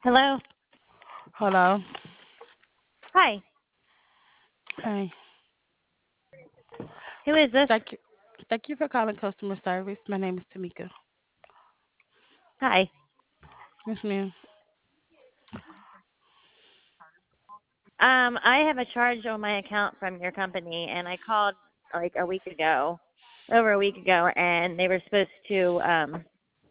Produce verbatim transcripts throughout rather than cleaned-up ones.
Hello. Hello. Hi. Hi. Who is this? Thank you. Thank you for calling customer service. My name is Tamika. Hi. Yes, ma'am. Um, I have a charge on my account from your company, and I called like a week ago, over a week ago, and they were supposed to. Um,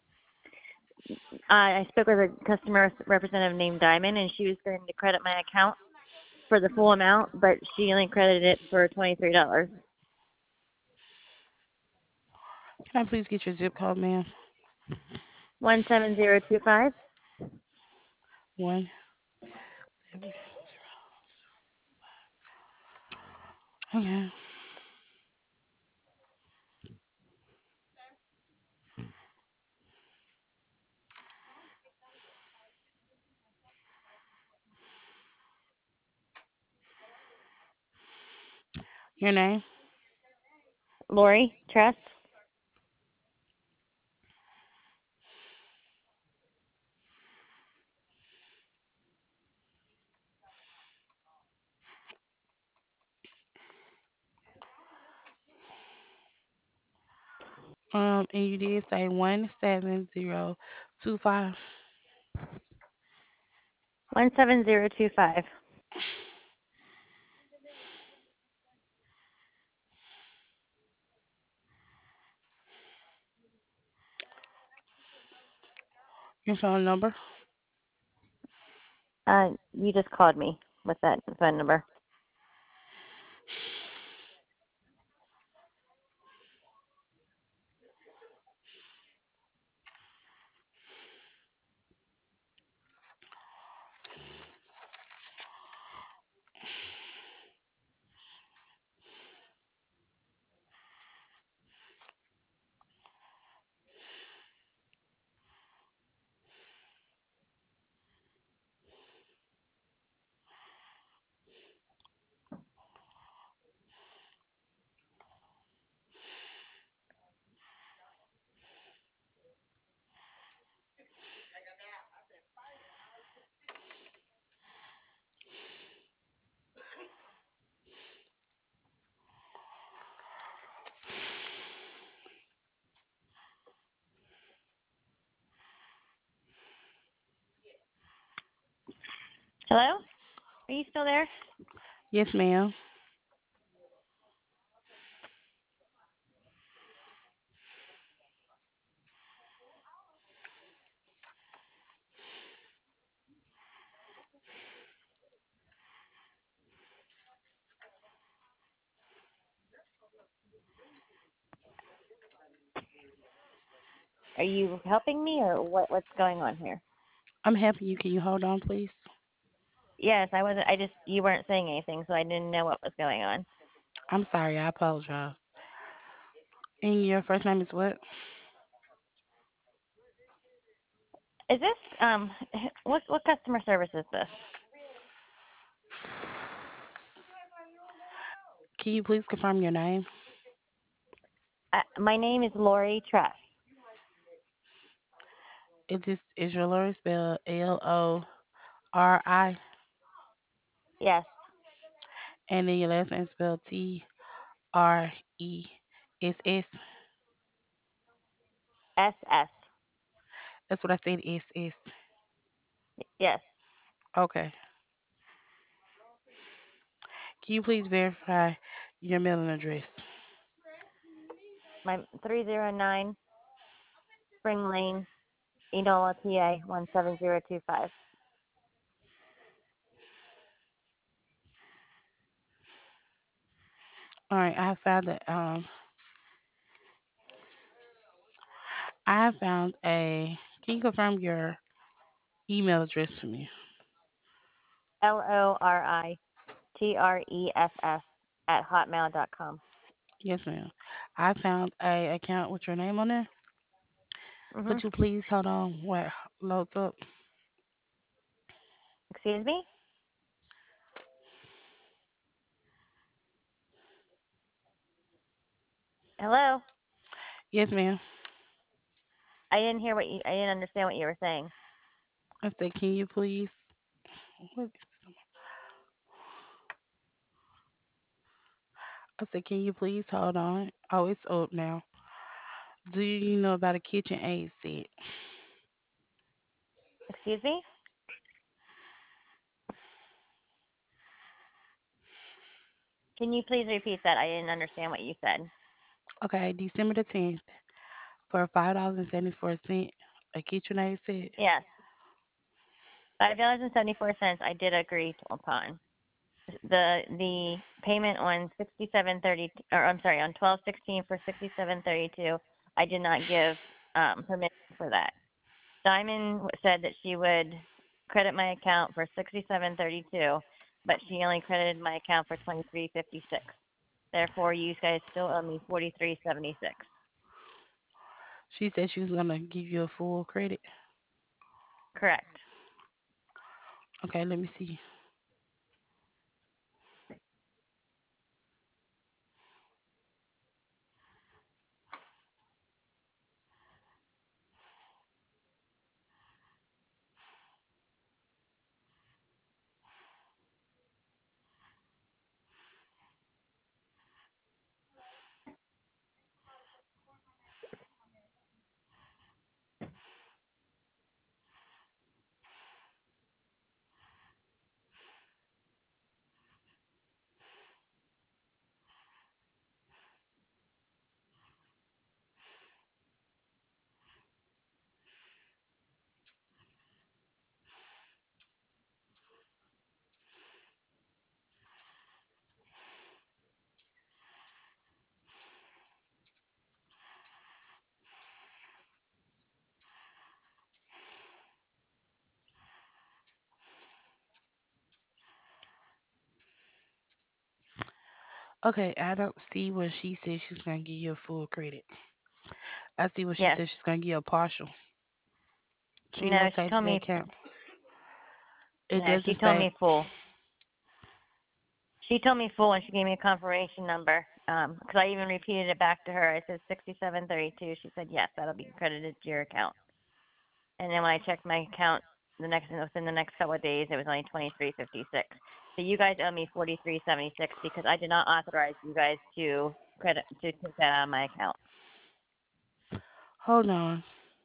I I spoke with a customer representative named Diamond, and she was going to credit my account for the full amount, but she only credited it for twenty three dollars. Can I please get your zip code, ma'am? One seven zero two five. One. Seven. Okay. Your name? Lori Trust. Um, and you did say one seven zero two five. One seven zero two five. Your phone number? Uh, you just called me with that phone number. Hello. Are you still there? Yes, ma'am. Are you helping me, or what? What's going on here? I'm helping you. Can you hold on, please? Yes, I wasn't. I just you weren't saying anything, so I didn't know what was going on. I'm sorry. I apologize. And your first name is what? Is this um what what customer service is this? Can you please confirm your name? Uh, my name is Lori Trust. It is is your Lori spelled L O R I, Yes, and then your last name spelled T R E S S. S S. That's what I said. S S. Yes, Okay. Can you please verify your mailing address? my three zero nine Spring Lane, Enola, P A one seven zero two five. All right. I found that. Um, I found a. Can you confirm your email address for me? L O R I T R E S S at hotmail dot com. Yes, ma'am. I found a account with your name on there. Mhm. Could you please hold on while it loads up? Excuse me. Hello. Yes, ma'am. I didn't hear what you. I didn't understand what you were saying. I said, can you please? What? I said, can you please hold on? Oh, it's up now. Do you know about a kitchen aid set? Excuse me? Can you please repeat that? I didn't understand what you said. Okay, December the tenth for five dollars and seventy four cent. A kitchen aid set. Yes, five dollars and seventy four cents. I did agree to upon the the payment on sixty seven thirty, or I'm sorry, on twelve sixteen for sixty seven thirty two. I did not give um, permission for that. Diamond said that she would credit my account for sixty seven thirty two, but she only credited my account for twenty three fifty six. Therefore, you guys still owe me forty three seventy six. She said she was gonna give you a full credit. Correct. Okay, let me see. Okay, I don't see where she said she's gonna give you a full credit. I see what she Yes. said she's gonna give you a partial. She No, she notated told the me. account. It No, she doesn't told say. me full. She told me full, and she gave me a confirmation number. Um, because I even repeated it back to her. I said sixty seven thirty two. She said yes, that'll be credited to your account. And then when I checked my account the next within the next couple of days, it was only twenty three fifty six. So you guys owe me forty three seventy six because I did not authorize you guys to credit to take that out of my account. Hold on.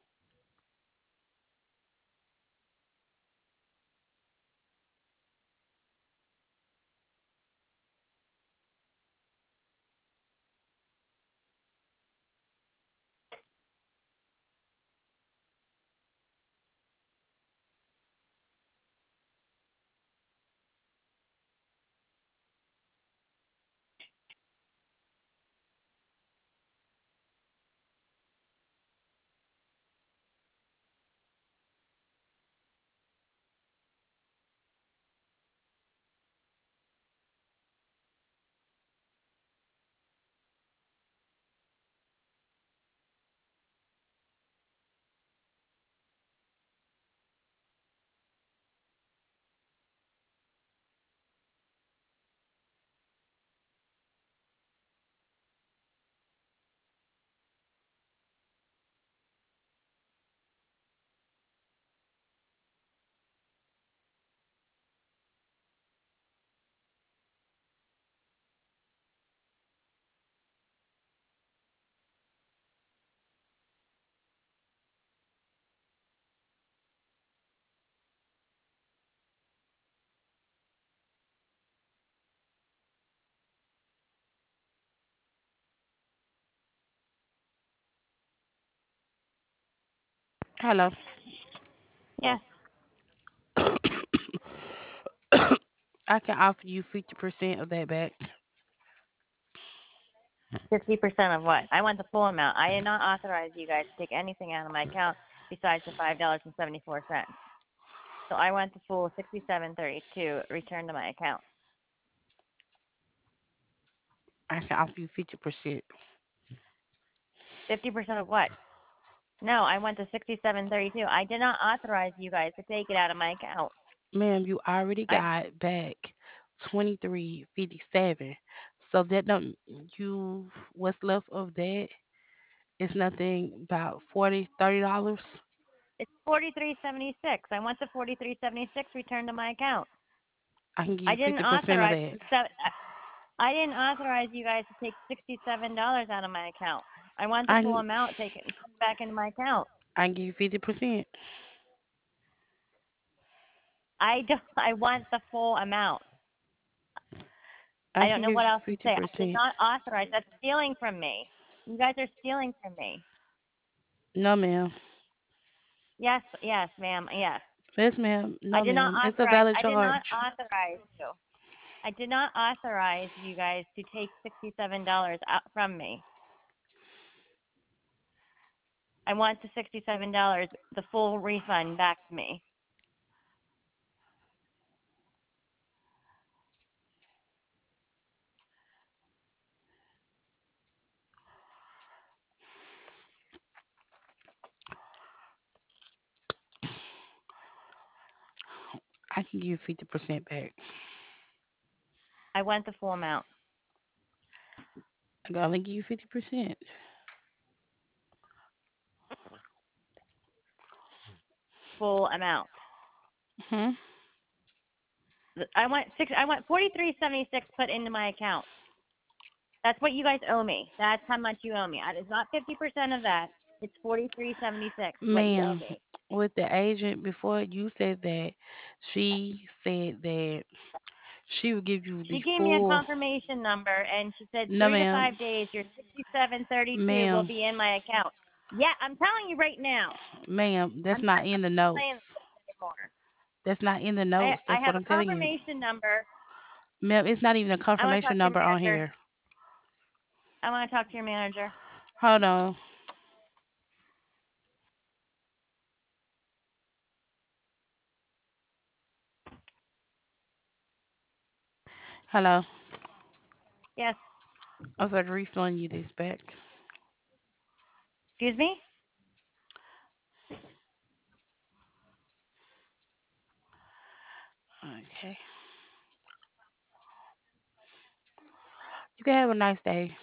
Hello. Yes, I can offer you fifty percent of that back. fifty percent of what? I want the full amount. I did not authorize you guys to take anything out of my account besides the five dollars and seventy four cents. So I want the full sixty seven thirty two returned to my account. I can offer you fifty percent. Fifty percent of what? No, I want the sixty seven thirty two. I did not authorize you guys to take it out of my account. Ma'am, you already I got back twenty three fifty seven. So that don't you what's left of that is nothing about forty, thirty dollars. It's forty-three seventy-six. I want the forty-three seventy-six returned to my account. I can give I you didn't fifty percent of authorize that. se- I didn't authorize you guys to take sixty-seven dollars out of my account. I want the I full can, amount taken put back into my account. I can give you fifty percent. I don't. I want the full amount. I I don't can know give what you else to fifty say. I did percent. not authorize. That's stealing from me. You guys are stealing from me. No, ma'am. Yes, yes, ma'am. Yes. Yes, ma'am. I No, did not ma'am. It's a authorize. valid I did not charge. authorize you. I did not authorize you guys to take sixty-seven dollars out from me. I want the sixty-seven dollars, the full refund back to me. I can give you fifty percent back. I want the full amount. I can only give you fifty percent. Full amount. Hmm. I want six. I want forty-three seventy-six put into my account. That's what you guys owe me. That's how much you owe me. It's not fifty percent of that. It's forty-three seventy-six. What you owe Ma'am, me. with the agent before you said that she said that she would give you She the gave me a full. confirmation number and she said No, three to ma'am. five days. Your sixty-seven thirty-two will Ma'am, be in my account. Yeah, I'm telling you right now. ma'am, that's I'm not not in the playing notes. this anymore. That's not in the I notes. I That's what have a I'm telling you. confirmation number. Ma'am, it's not even a I want to confirmation talk to your number on manager. here. I want to talk to your manager. Hold on. Hello. Yes. I said refund you this back. Excuse me. Okay. You can have a nice day.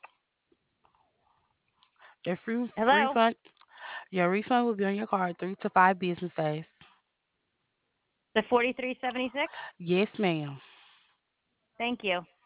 Your free Hello. refund, your refund will be on your card three to five business days. The forty-three seventy-six. Yes, ma'am. Thank you.